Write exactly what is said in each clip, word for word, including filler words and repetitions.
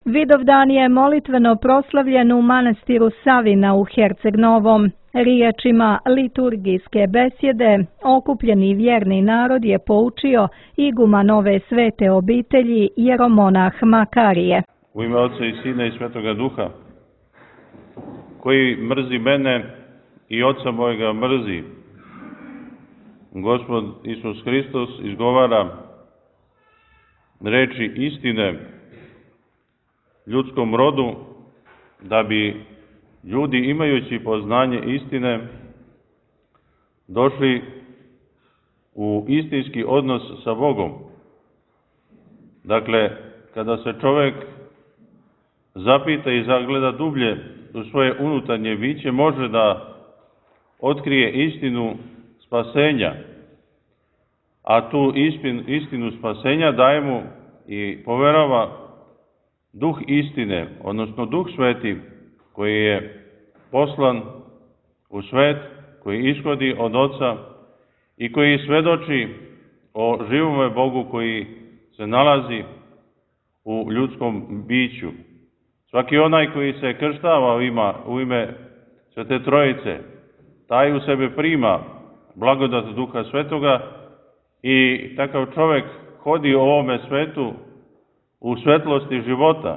Vidovdan je molitveno proslavljen u manastiru Savina u Herceg Novom. Riječima liturgijske besjede okupljeni vjerni narod je poučio igumanove svete obitelji jeromonah Makarije. U ime Oca i Sina i Svetoga Duha, koji mrzi mene i Oca mojega mrzi, Gospod Isus Hristos izgovara reči istine ljudskom rodu, da bi ljudi, imajući poznanje istine, došli u istinski odnos sa Bogom. Dakle, kada se čovek zapita i zagleda dublje u svoje unutarnje biće, može da otkrije istinu spasenja, a tu istinu spasenja daje mu i poverava Duh istine, odnosno Duh Sveti, koji je poslan u svet, koji ishodi od Oca i koji svedoči o živome Bogu koji se nalazi u ljudskom biću. Svaki onaj koji se krštava ima u ime Svete Trojice, taj u sebe prima blagodat Duha Svetoga i takav čovek hodi u ovome svetu u svetlosti života.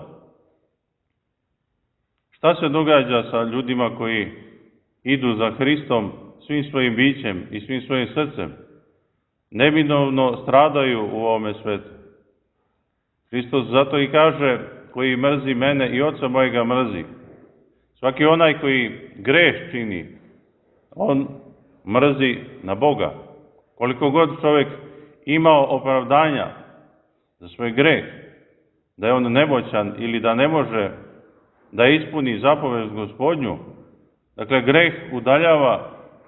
Šta se događa sa ljudima koji idu za Hristom svim svojim bićem i svim svojim srcem? Neminovno stradaju u ovome svetu. Hristos zato i kaže: koji mrzi mene i Oca mojega mrzi. Svaki onaj koji greh čini, on mrzi na Boga. Koliko god čovjek imao opravdanja za svoj greh, da je on nemoćan ili da ne može da ispuni zapovest Gospodnju, dakle, greh udaljava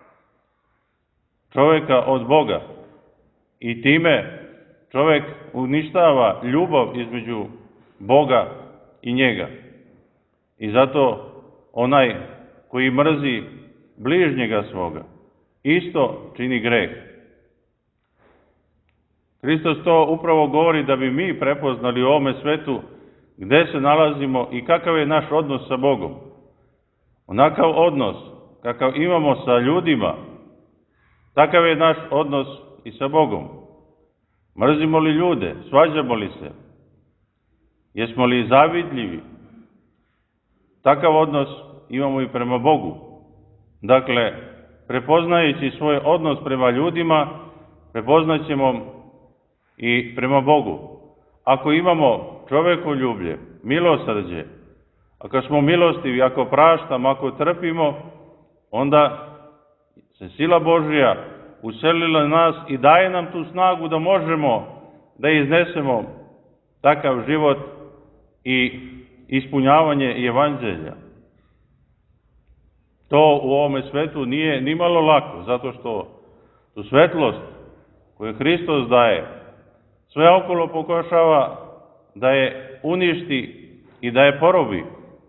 čovjeka od Boga i time čovjek uništava ljubav između Boga i njega. I zato onaj koji mrzi bližnjega svoga isto čini greh. Hristos to upravo govori da bi mi prepoznali u ovome svetu gde se nalazimo i kakav je naš odnos sa Bogom. Onakav odnos kakav imamo sa ljudima, takav je naš odnos i sa Bogom. Mrzimo li ljude? Svađamo li se? Jesmo li zavidljivi? Takav odnos imamo i prema Bogu. Dakle, prepoznajući svoj odnos prema ljudima, prepoznaćemo i prema Bogu. Ako imamo čovekoljublje, milosrđe, ako smo milostivi, ako praštamo, ako trpimo, onda se sila Božja uselila nas i daje nam tu snagu da možemo da iznesemo takav život i ispunjavanje evanđelja. To u ovome svetu nije ni malo lako, zato što tu svetlost koju Hristos daje, sve okolo pokušava da je uništi i da je porobi.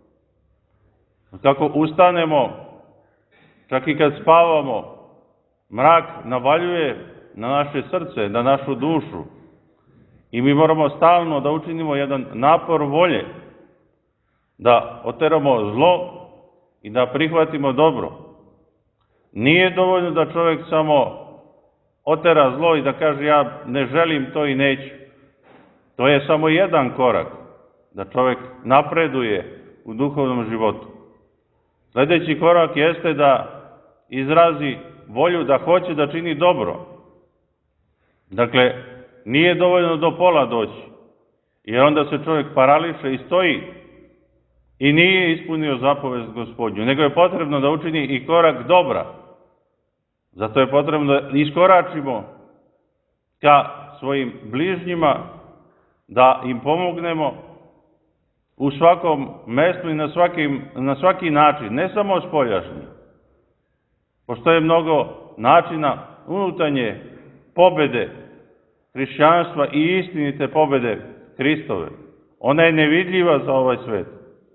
Kako ustanemo, čak i kad spavamo, mrak navaljuje na naše srce, na našu dušu. I mi moramo stalno da učinimo jedan napor volje, da oteramo zlo i da prihvatimo dobro. Nije dovoljno da čovjek samo otera zlo i da kaže: ja ne želim to i neću. To je samo jedan korak, da čovjek napreduje u duhovnom životu. Sljedeći korak jeste da izrazi volju da hoće da čini dobro. Dakle, nije dovoljno do pola doći, jer onda se čovjek parališe i stoji i nije ispunio zapovest Gospodnju, nego je potrebno da učini i korak dobra. Zato je potrebno da iskoračimo ka svojim bližnjima, da im pomognemo u svakom mestu i na, svakim, na svaki način, ne samo spoljašnji. Postoje mnogo načina unutarnje pobede hrišćanstva i istinite pobede Hristove. Ona je nevidljiva za ovaj svet.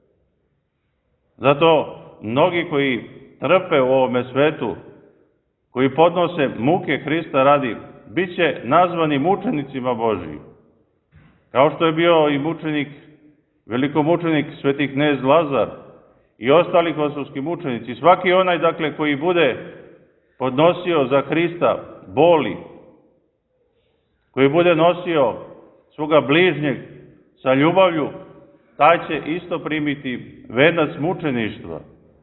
Zato mnogi koji trpe u ovome svetu, koji podnose muke Hrista radi, bit će nazvani mučenicima Božijim. Kao što je bio i mučenik velikomučenik sveti knez Lazar i ostali kosovski mučenici, svaki onaj, dakle, koji bude podnosio za Hrista boli, koji bude nosio svoga bližnjeg sa ljubavlju, taj će isto primiti venac mučeništva.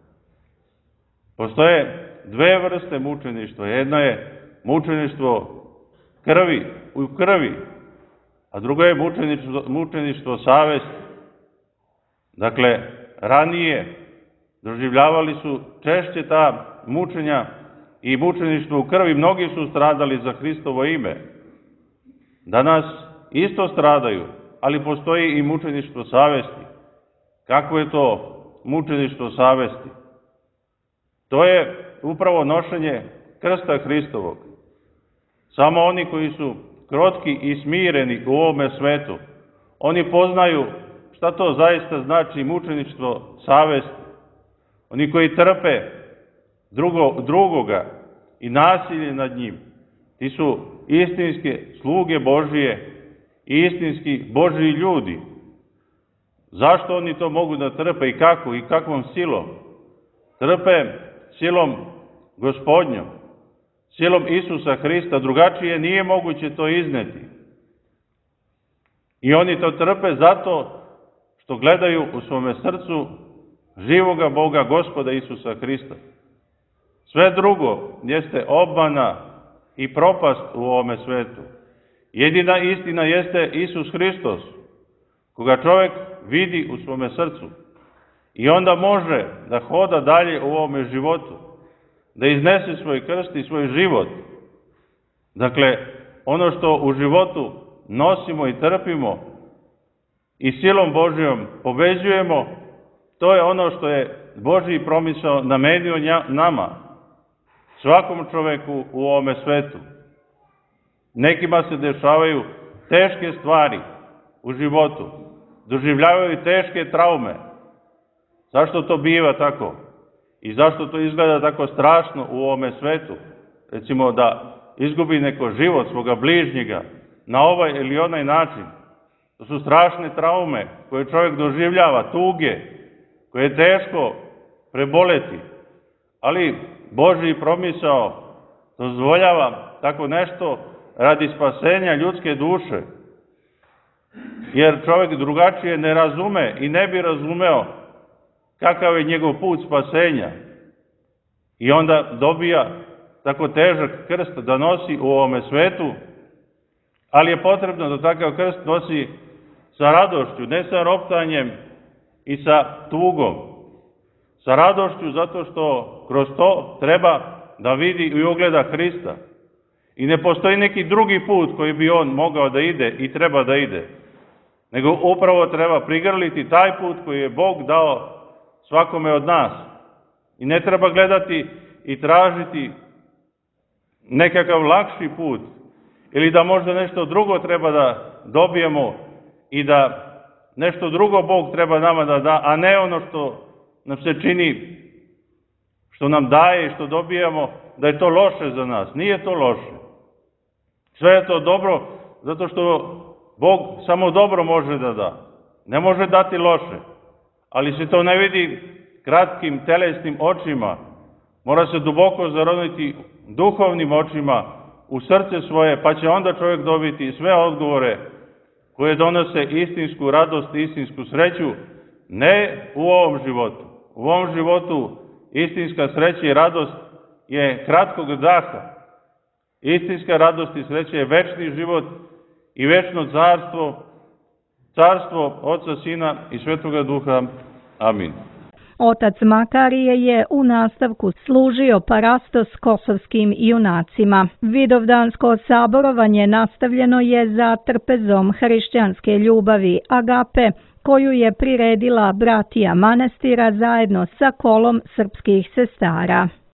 Postoje dve vrste mučeništva. Jedno je mučeništvo krvi, u krvi, a drugo je mučeništvo, mučeništvo savesti. Dakle, ranije doživljavali su češće ta mučenja i mučeništvo u krvi. Mnogi su stradali za Hristovo ime. Danas isto stradaju, ali postoji i mučeništvo savesti. Kako je to mučeništvo savesti? To je upravo nošenje krsta Hristovog. Samo oni koji su krotki i smireni u ovome svetu, oni poznaju šta to zaista znači mučeništvo savesti. Oni koji trpe drugo, drugoga i nasilje nad njim, ti su istinske sluge Božije i istinski Božiji ljudi. Zašto oni to mogu da trpe i kako i kakvom silom? Trpe silom Gospodnjom, silom Isusa Hrista, drugačije nije moguće to izneti. I oni to trpe zato što gledaju u svome srcu živoga Boga, Gospoda Isusa Hrista. Sve drugo jeste obmana i propast u ovome svetu. Jedina istina jeste Isus Hristos, koga čovjek vidi u svome srcu. I onda može da hoda dalje u ovome životu, da iznese svoj krst i svoj život. Dakle, ono što u životu nosimo i trpimo i silom Božijom pobeđujemo, to je ono što je Božji promisao namenio nama, svakom čoveku u ovome svetu. Nekima se dešavaju teške stvari u životu, doživljavaju teške traume. Zašto to biva tako? I zašto to izgleda tako strašno u ovome svetu? Recimo da izgubi neko život svoga bližnjega na ovaj ili onaj način. To su strašne traume koje čovjek doživljava, tuge, koje je teško preboleti. Ali Božji promisao dozvoljava tako nešto radi spasenja ljudske duše. Jer čovjek drugačije ne razume i ne bi razumeo kakav je njegov put spasenja. I onda dobija tako težak krst da nosi u ovome svetu, ali je potrebno da takav krst nosi sa radošću, ne sa roptanjem i sa tugom. Sa radošću zato što kroz to treba da vidi i ogleda Hrista. I ne postoji neki drugi put koji bi on mogao da ide i treba da ide. Nego upravo treba prigrliti taj put koji je Bog dao svakome od nas. I ne treba gledati i tražiti nekakav lakši put ili da možda nešto drugo treba da dobijemo i da nešto drugo Bog treba nama da da, a ne ono što nam se čini, što nam daje i što dobijamo, da je to loše za nas. Nije to loše. Sve je to dobro zato što Bog samo dobro može da da. Ne može dati loše. Ali se to ne vidi kratkim telesnim očima. Mora se duboko zaroniti duhovnim očima u srce svoje, pa će onda čovjek dobiti sve odgovore koje donose istinsku radost, istinsku sreću, ne u ovom životu. U ovom životu istinska sreća i radost je kratkog daha. Istinska radost i sreća je večni život i večno carstvo, carstvo Oca, Sina i Svetoga Duha. Amin. Otac Makarije je u nastavku služio parastos kosovskim junacima. Vidovdansko saborovanje nastavljeno je za trpezom hrišćanske ljubavi Agape, koju je priredila bratija manastira zajedno sa kolom srpskih sestara.